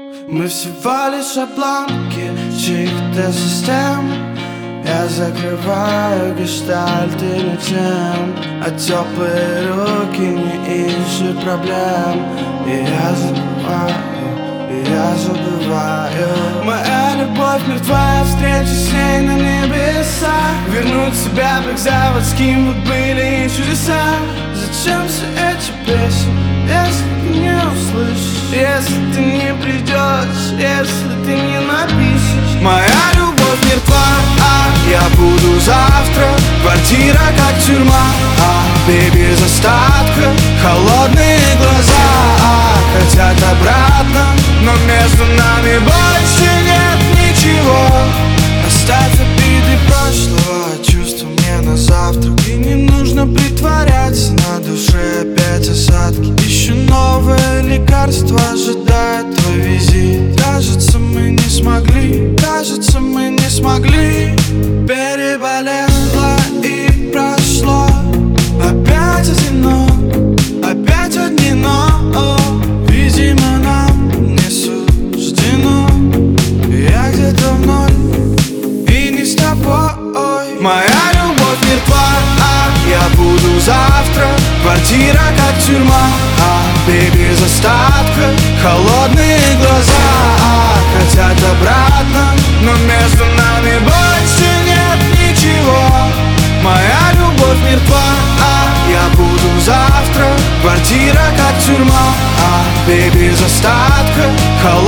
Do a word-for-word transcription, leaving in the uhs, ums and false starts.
Мы всего лишь обломки чьих-то систем. Я закрываю гештальт или тем, а теплые руки не ищут проблем. И я забываю, и я забываю. Моя любовь мертва, встреча с ней на небесах. Вернуть себя как заводским, вот были чудеса. Зачем все эти песни, если ты не услышишь, если ты не придешь, если ты не напишешь? Моя любовь мертва, а я буду завтра. Квартира как тюрьма, а бей без остатка. Холодные глаза, а хотят обратно, но между нами больше нет ничего. Оставь обиды прошлого, чувства мне на завтрак. И не нужно притворяться, на душе опять осадки. Еще новое лекарство ожидает твой визит. Кажется, мы не смогли, кажется, мы не смогли. Переболело и прошло. Опять одинок, опять одни, но видимо нам не суждено. Я где-то в ноль и не с тобой. Моя любовь мертва, а я буду завтра. Квартира как тюрьма, а бей без остатка. Холодные глаза, а хотят обратно, но между нами больше нет ничего. Моя любовь мертва, а я буду завтра. Квартира как тюрьма, а бей без остатка.